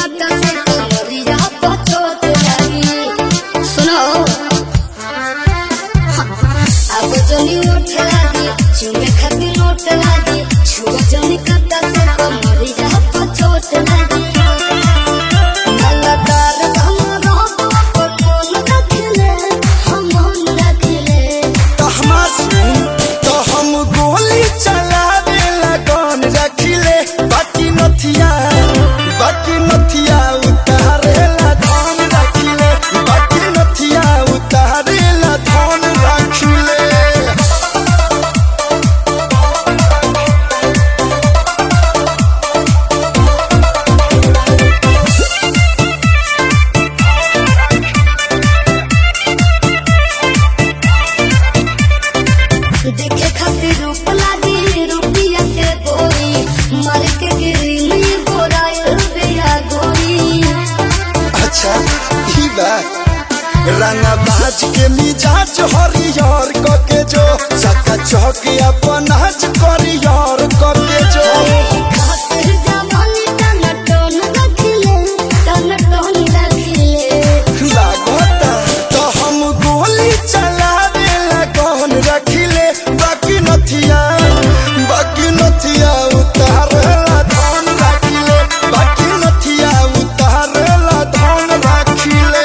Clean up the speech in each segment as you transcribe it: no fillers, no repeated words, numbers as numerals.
कता से कमरिया पचोट लागी सुनो अब जनी उठ लागी चुमे खाती नोट लागी छुआ जनी कता से कमरिया पचोट लागी नलदार हमरा अपन मन रखले हम मन रखले कहमा सुन तो हम गोली चलावे लगन रखिले बाकी नथिया उतारेला धन रखिले बाकी नथिया उतारेला धन रखिले देखे खातिर रूप लागी रुपिया के बोरी मार के गिरी गोरा रुपया गोरी अच्छा ई बात रंगा बाज के मिजाज हरियर कके जो चका चौक अपन नाच करियर कके जो खातिर जवानी टन टन रखले लागता तो हम गोली चलावे लगन रखिले बाकी नथिया उतारेला धन रखिले बाकी नथिया उतारेला धन रखिले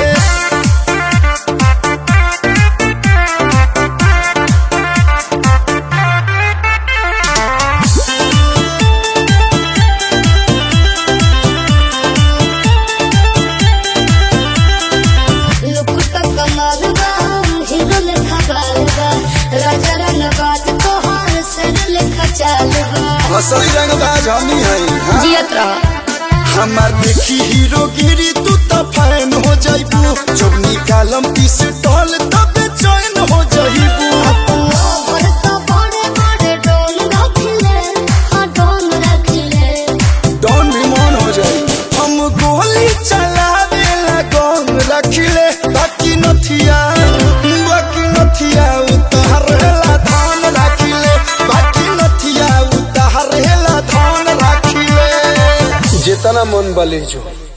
लुकुटा कमाल बा हीरो लेखा बाल बा राजा रंगबाज तोहार सर लेखा चाल बा असली रंगबाज हमी है जियत रह हमार देखी हीरोगिरी तू तो फैन हो जाइबू जब निकालम पिस्टल तब चैन हो जाइबू अपना भरता बड़े बड़े डोल रखले हाँ डोल रखले डॉन भी मन हो जाई हम गोली चलावे लगन रखिले बाकी नथिया उतारेला धन रखिले बाकी नथिया उतारेला धन रखिले जितना मन बले जो